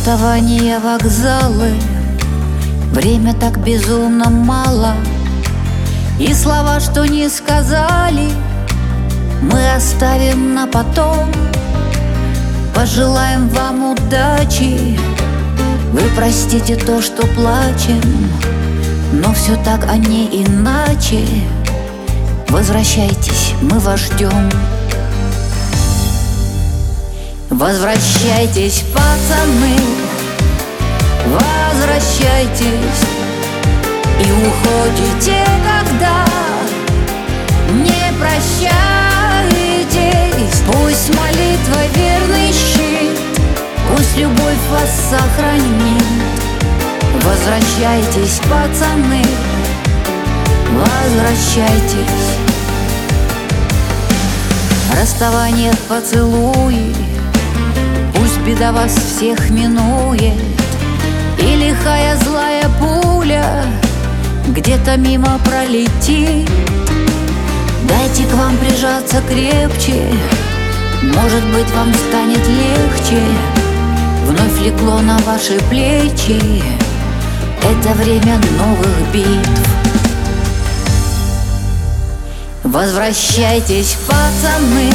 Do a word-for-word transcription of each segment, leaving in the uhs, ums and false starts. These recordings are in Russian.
Расставания, вокзалы, время так безумно мало, и слова, что не сказали, мы оставим на потом. Пожелаем вам удачи, вы простите то, что плачем, но все так, а не иначе. Возвращайтесь, мы вас ждем. Возвращайтесь, пацаны, возвращайтесь, и уходите, когда не прощаетесь. Пусть молитва верный щит, пусть любовь вас сохранит. Возвращайтесь, пацаны, возвращайтесь. Расставание, поцелуи, пусть беда вас всех минует, и лихая злая пуля где-то мимо пролетит. Дайте к вам прижаться крепче, может быть, вам станет легче. Вновь легло на ваши плечи это время новых битв. Возвращайтесь, пацаны,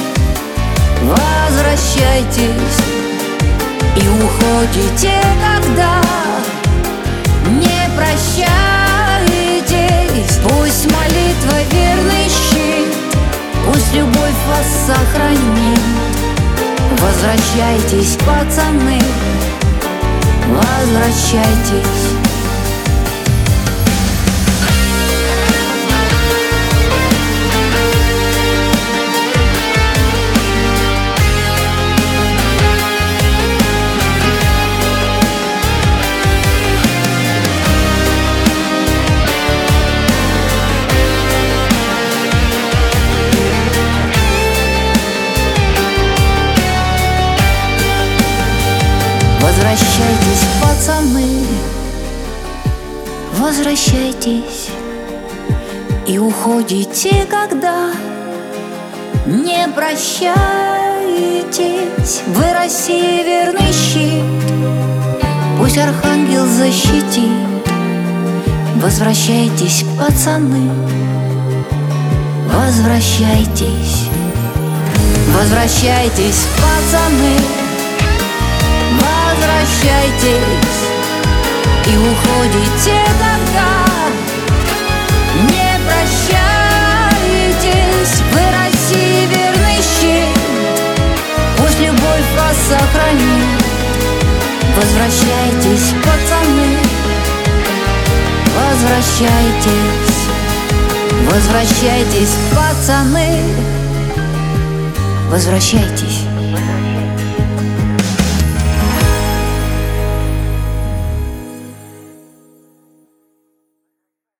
возвращайтесь, и уходите, когда не прощаетесь. Пусть молитва верный щит, пусть любовь вас сохранит. Возвращайтесь, пацаны, возвращайтесь. Возвращайтесь, пацаны, возвращайтесь, и уходите, когда не прощаетесь. Вы России верный щит, пусть архангел защитит. Возвращайтесь, пацаны, возвращайтесь. Возвращайтесь, пацаны, возвращайтесь, и уходите, когда не прощаетесь. Вы России верный щит, пусть любовь вас сохранит. Возвращайтесь, пацаны, возвращайтесь. Возвращайтесь, пацаны, возвращайтесь.